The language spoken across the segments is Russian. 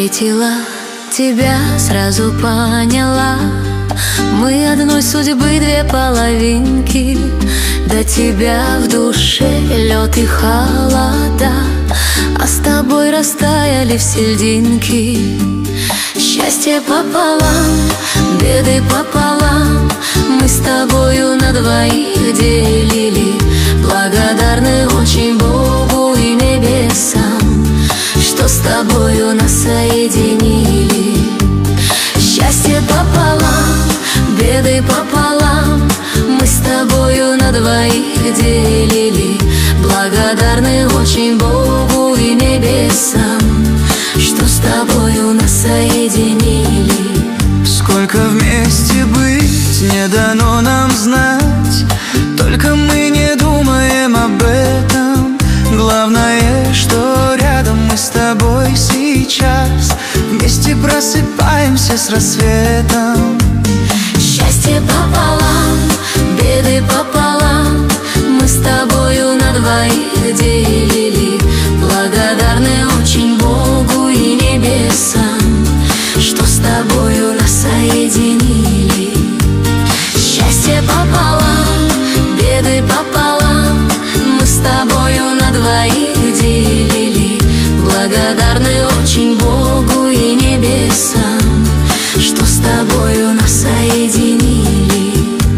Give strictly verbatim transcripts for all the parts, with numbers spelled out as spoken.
встретила тебя, сразу поняла, мы одной судьбы две половинки. До тебя в душе лед и холода, а с тобой растаяли все льдинки. Счастье пополам, беды пополам, мы с тобою на двоих делили. Благодарны очень Богу и небесам, что с тобою нас соединили. Счастье пополам, беды пополам, мы с тобою на двоих делили. Благодарны очень Богу и небесам, что с тобою нас соединили. Сколько вместе быть не дано нам знать, только мы не думаем об этом. Главное, что рядом мы с тобой сейчас, вместе просыпаемся с рассветом. Счастье пополам, беды пополам, мы с тобою на двоих делили. Благодарны очень Богу и небесам, что с тобою нас соединили. Счастье пополам, беды пополам, мы с тобою на двоих делили. Благодарны очень Богу и небесам, что с тобою нас соединили.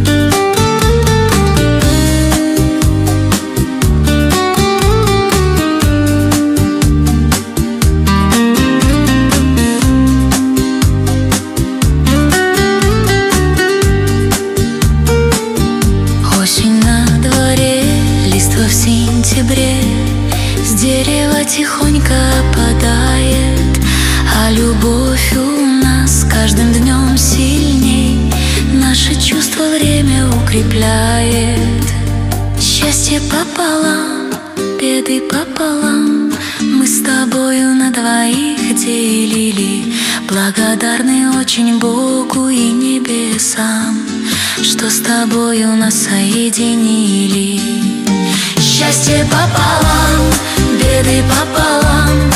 Осень на дворе, листва в сентябре, с дерева тихонько опадает, а любовь у нас с каждым днем сильней, наше чувство время укрепляет. Счастье пополам, беды пополам, мы с тобою на двоих делили. Благодарны очень Богу и небесам, что с тобою нас соединили. Счастье пополам, беды пополам,